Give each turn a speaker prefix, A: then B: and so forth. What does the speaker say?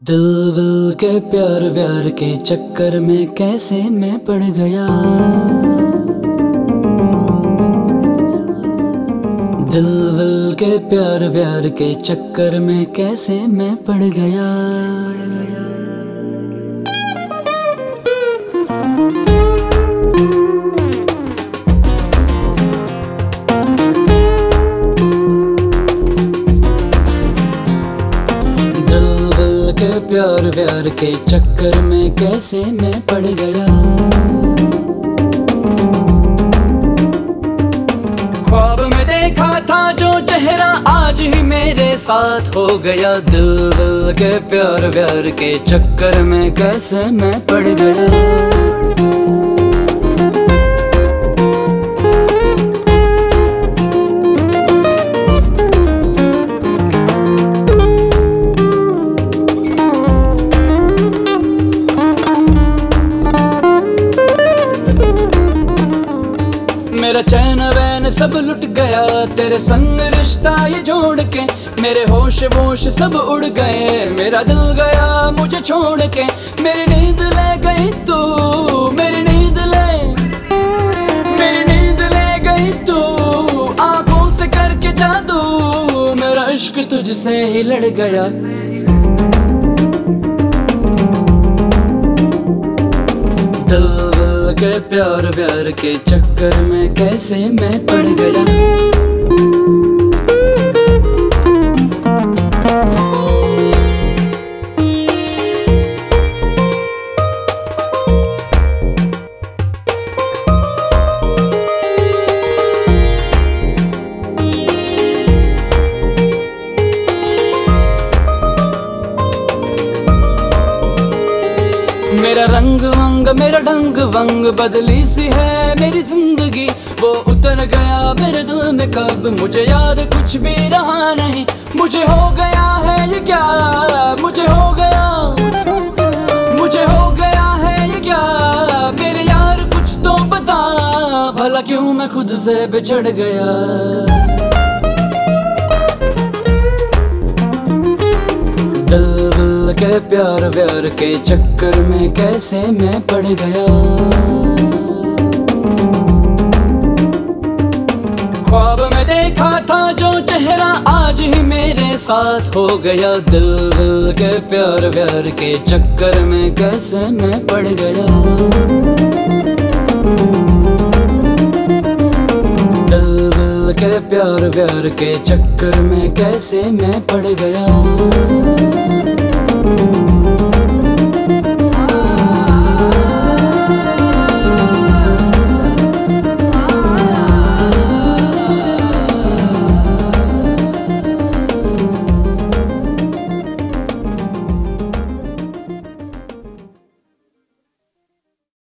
A: दिल विल के प्यार व्यार के चक्कर में कैसे मैं पड़ गया। दिल विल के प्यार व्यार के चक्कर में कैसे मैं पड़ गया। प्यार व्यार के चक्कर में कैसे मैं पड़ गया। ख्वाब में देखा था जो चेहरा आज ही मेरे साथ हो गया। दिल के प्यार व्यार के चक्कर में कैसे मैं पड़ गया। मेरा चैन वैन सब लुट गया तेरे संग रिश्ता ये जोड़ के। मेरे होश वोश सब उड़ गए, मेरा दिल गया मुझे छोड़ के। मेरी नींद ले गई तू, मेरी नींद ले गई तू। आंखों से करके जादू मेरा इश्क तुझसे ही लड़ गया। दिल के प्यार व्यार के चक्कर में कैसे मैं पड़ गया। मेरा रंग वंग मेरा ढंग वंग बदली सी है मेरी जिंदगी। वो उतर गया मेरे दिल में कब मुझे याद कुछ भी रहा नहीं। मुझे हो गया है ये क्या, मुझे हो गया है ये क्या। मेरे यार कुछ तो बता भला क्यों मैं खुद से बिछड़ गया। दिल के प्यार व्यार के चक्कर में कैसे मैं पड़ गया। ख्वाब में देखा था जो चेहरा आज ही मेरे साथ हो गया। दिल के प्यार व्यार के चक्कर में कैसे मैं पड़ गया। दिल के प्यार व्यार के चक्कर में कैसे मैं पड़ गया।